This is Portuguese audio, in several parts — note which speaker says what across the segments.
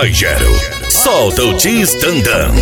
Speaker 1: Vai, Gero, solta o Tistandam.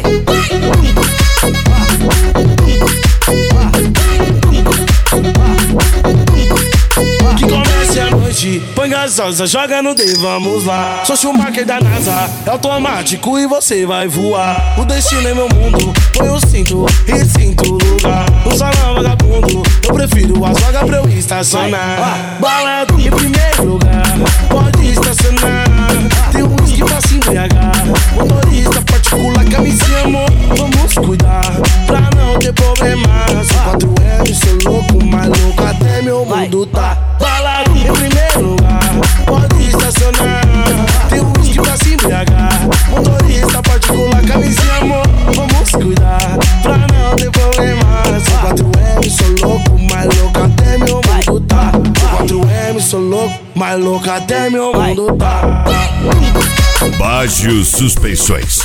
Speaker 2: Que comece a noite, põe gasosa, joga no D, vamos lá. Sou Schumacher da NASA, é automático e você vai voar. O destino é meu mundo, põe o cinto e sinto o lugar. Um salão vagabundo, eu prefiro as vagas pra eu estacionar. Balada em primeiro lugar, pode estacionar. Tem um whisky pra se embriagar. Motorista particular, camisinha, amor, vamos cuidar pra não ter problema. Sou 4M, sou louco, mais louco até meu mundo tá. Balada em primeiro lugar, pode estacionar. Tem um whisky pra se embriagar. Motorista particular, camisinha, amor, vamos cuidar pra não ter problema. Sou 4M, sou louco, mais louco até meu mundo tá. Sou 4M, sou louco, mais louco até meu mundo tá.
Speaker 1: Baixo Suspeições.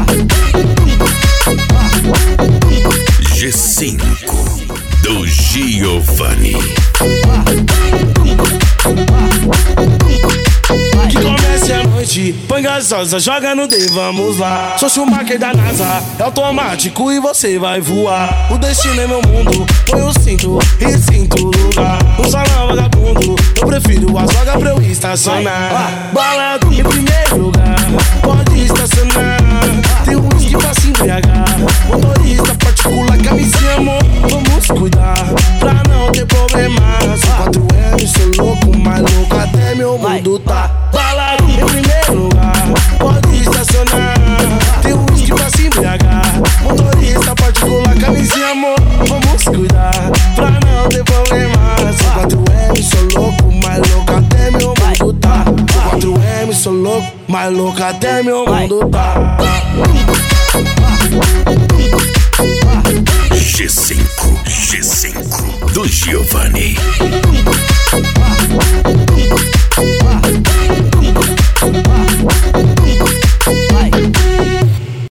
Speaker 1: G5 do Giovanni.
Speaker 2: Que comece a noite, põe gasosa, joga no D, vamos lá. Sou Schumacher da NASA, é automático e você vai voar. O destino é meu mundo, põe o cinto e sinto o lugar. Um salão vagabundo, eu prefiro as vagas pra eu estacionar. Balada em primeiro lugar, pode estacionar. Tem um whisky pra se embriagar. Motorista particular, camisinha, amor, vamos cuidar pra não ter problema. Sou 4M, sou louco, mais louco até meu mundo tá. Balada em primeiro lugar, pode estacionar. Tem um whisky pra se embriagar. Motorista particular, camisinha, amor, vamos cuidar pra não ter problema. Sou 4M, sou louco, mais louco até meu mundo tá. Sou 4M, sou louco, mais louco até meu mundo tá.
Speaker 1: G5 do Giovanni.